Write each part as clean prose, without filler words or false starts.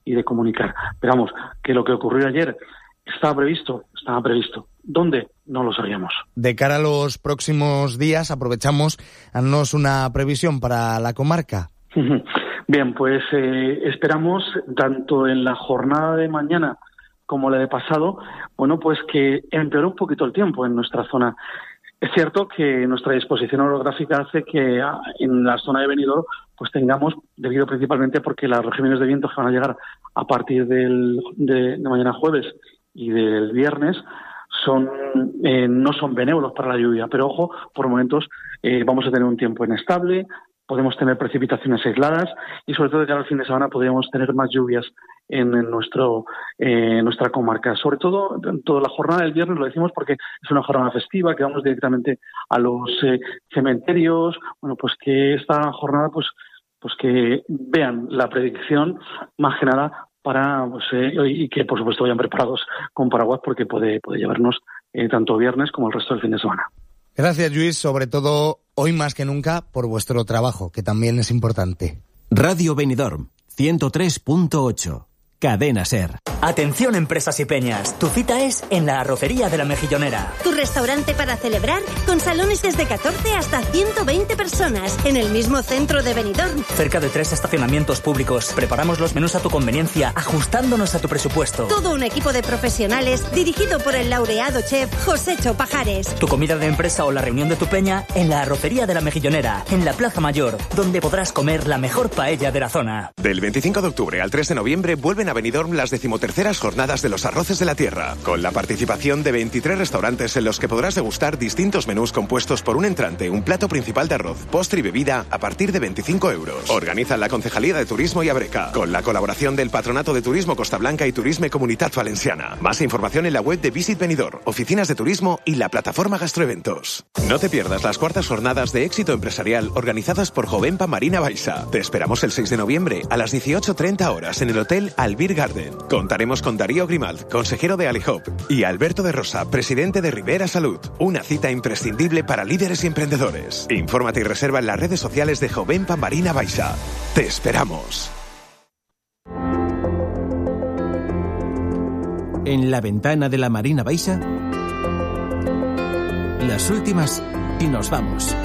y de comunicar. Pero vamos, que lo que ocurrió ayer estaba previsto. ¿Dónde? No lo sabíamos. De cara a los próximos días, aprovechamos, haznos una previsión para la comarca. Bien, pues esperamos, tanto en la jornada de mañana como la de pasado, pues que empeore un poquito el tiempo en nuestra zona. Es cierto que nuestra disposición orográfica hace que en la zona de Benidorm pues tengamos, debido principalmente porque las regímenes de vientos que van a llegar a partir de mañana jueves y del viernes no son benévolos para la lluvia, pero ojo, por momentos vamos a tener un tiempo inestable, podemos tener precipitaciones aisladas y sobre todo de cara al fin de semana podríamos tener más lluvias en nuestra comarca. Sobre todo, toda la jornada del viernes, lo decimos porque es una jornada festiva, que vamos directamente a los cementerios, pues que esta jornada pues que vean la predicción más que nada y que por supuesto vayan preparados con paraguas porque puede llevarnos tanto viernes como el resto del fin de semana. Gracias, Lluís, sobre todo hoy más que nunca por vuestro trabajo, que también es importante. Radio Benidorm 103.8, Cadena SER. Atención, empresas y peñas, tu cita es en la Arrocería de la Mejillonera. Tu restaurante para celebrar, con salones desde 14 hasta 120 personas, en el mismo centro de Benidorm. Cerca de 3 estacionamientos públicos. Preparamos los menús a tu conveniencia, ajustándonos a tu presupuesto. Todo un equipo de profesionales, dirigido por el laureado chef Josécho Pajares. Tu comida de empresa o la reunión de tu peña en la Arrocería de la Mejillonera, en la Plaza Mayor, donde podrás comer la mejor paella de la zona. Del 25 de octubre al 3 de noviembre vuelven a Benidorm las 13ª jornadas de los arroces de la tierra, con la participación de 23 restaurantes en los que podrás degustar distintos menús compuestos por un entrante, un plato principal de arroz, postre y bebida a partir de 25 euros. Organiza la Concejalía de Turismo y Abreca, con la colaboración del Patronato de Turismo Costa Blanca y Turisme Comunitat Valenciana. Más información en la web de Visit Benidorm, oficinas de turismo y la plataforma Gastroeventos. No te pierdas las 4ª jornadas de éxito empresarial organizadas por Jovenpa Marina Baixa. Te esperamos el 6 de noviembre a las 18:30 horas en el Hotel Albir Garden. Contaremos con Darío Grimald, consejero de Alihop, y Alberto de Rosa, presidente de Rivera Salud. Una cita imprescindible para líderes y emprendedores. Infórmate y reserva en las redes sociales de Jovenpa Marina Baixa. Te esperamos. En la ventana de la Marina Baixa, las últimas y nos vamos.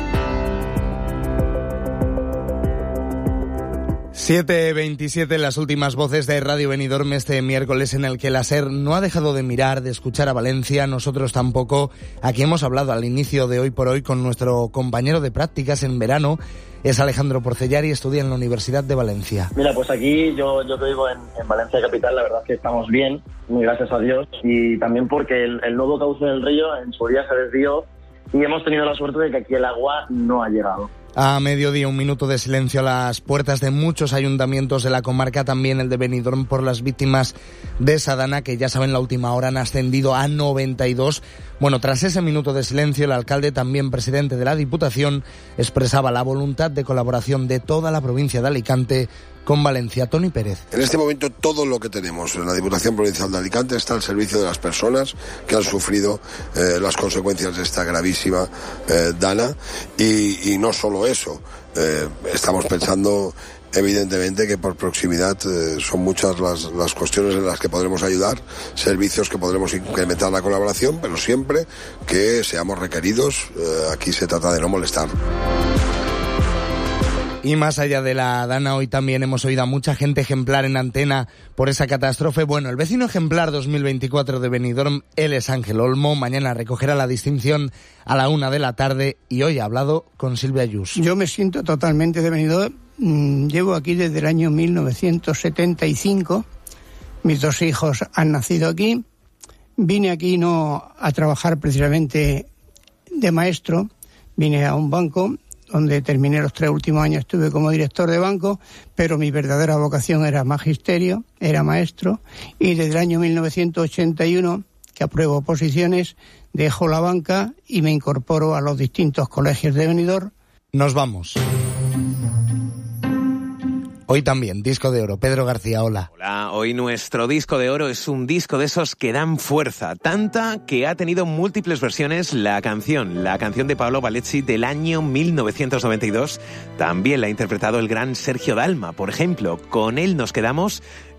7:27, las últimas voces de Radio Benidorm este miércoles, en el que la SER no ha dejado de mirar, de escuchar a Valencia, nosotros tampoco. Aquí hemos hablado al inicio de Hoy por Hoy con nuestro compañero de prácticas en verano, es Alejandro Porcellari, estudia en la Universidad de Valencia. Mira, pues aquí yo que vivo en Valencia capital, la verdad es que estamos bien, muy gracias a Dios, y también porque el nuevo cauce del río en su día se desvió y hemos tenido la suerte de que aquí el agua no ha llegado. A mediodía, un minuto de silencio a las puertas de muchos ayuntamientos de la comarca, también el de Benidorm, por las víctimas de Sadana, que ya saben, la última hora han ascendido a 92. Bueno, tras ese minuto de silencio, el alcalde, también presidente de la Diputación, expresaba la voluntad de colaboración de toda la provincia de Alicante con Valencia. Toni Pérez. En este momento todo lo que tenemos en la Diputación Provincial de Alicante está al servicio de las personas que han sufrido las consecuencias de esta gravísima dana, y no solo eso, estamos pensando evidentemente que por proximidad son muchas las cuestiones en las que podremos ayudar, servicios que podremos incrementar la colaboración, pero siempre que seamos requeridos. Aquí se trata de no molestar. Y más allá de la dana, hoy también hemos oído a mucha gente ejemplar en antena por esa catástrofe. Bueno, el vecino ejemplar 2024 de Benidorm, él es Ángel Olmo. Mañana recogerá la distinción a la 1 de la tarde y hoy ha hablado con Silvia Ayús. Yo me siento totalmente de Benidorm. Llevo aquí desde el año 1975. Mis 2 hijos han nacido aquí. Vine aquí no a trabajar precisamente de maestro. Vine a un banco donde terminé los 3 últimos años, estuve como director de banco, pero mi verdadera vocación era magisterio, era maestro, y desde el año 1981, que apruebo oposiciones, dejo la banca y me incorporo a los distintos colegios de Benidorm. Nos vamos. Hoy también, disco de oro. Pedro García, hola. Hola, hoy nuestro disco de oro es un disco de esos que dan fuerza, tanta que ha tenido múltiples versiones la canción de Paolo Valecci del año 1992. También la ha interpretado el gran Sergio Dalma, por ejemplo. Con él nos quedamos